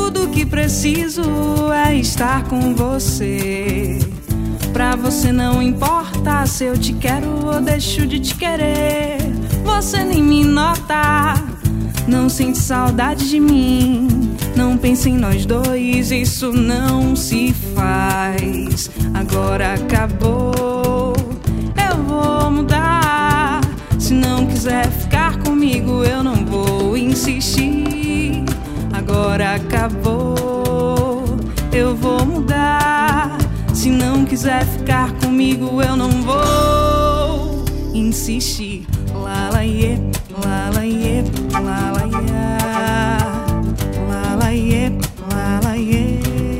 Tudo que preciso é estar com você. Pra você não importa se eu te quero ou deixo de te querer. Você nem me nota, não sente saudade de mim. Não pense em nós dois, isso não se faz. Agora acabou, eu vou mudar. Se não quiser ficar comigo, eu não vou insistir. Agora acabou, eu vou mudar. Se não quiser ficar comigo, eu não vou insistir. La la ye, la la ye, la la ya, la la ye, la la ye,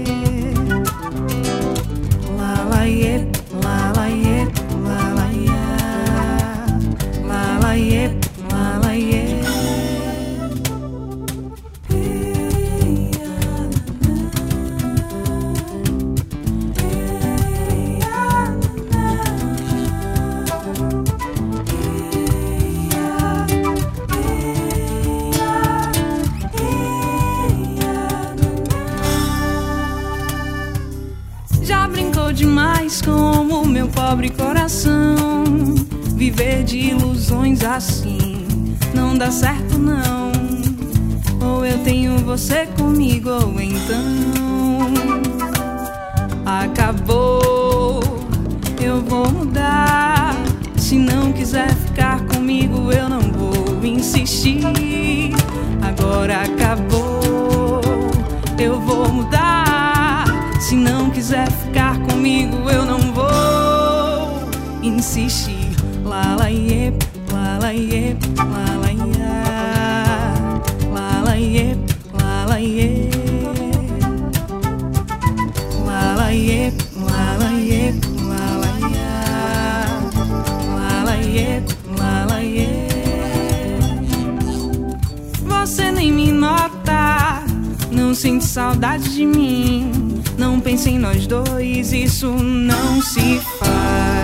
la la ye, la la ye, la la ya, la la ye, la la ye. Já brincou demais com o meu pobre coração. Viver de ilusões assim não dá certo não. Ou eu tenho você comigo ou então acabou, eu vou mudar. Se não quiser ficar comigo, eu não vou insistir. Agora acabou, eu vou mudar. Se não quiser ficar comigo, eu não vou insistir. La la ye, la la ye, la la ya, la la ye, la la ye, la la ye, la la ye, la la ya, la la ye, la la ye. Você nem me nota, não sente saudade de mim. Não pense em nós dois, isso não se faz.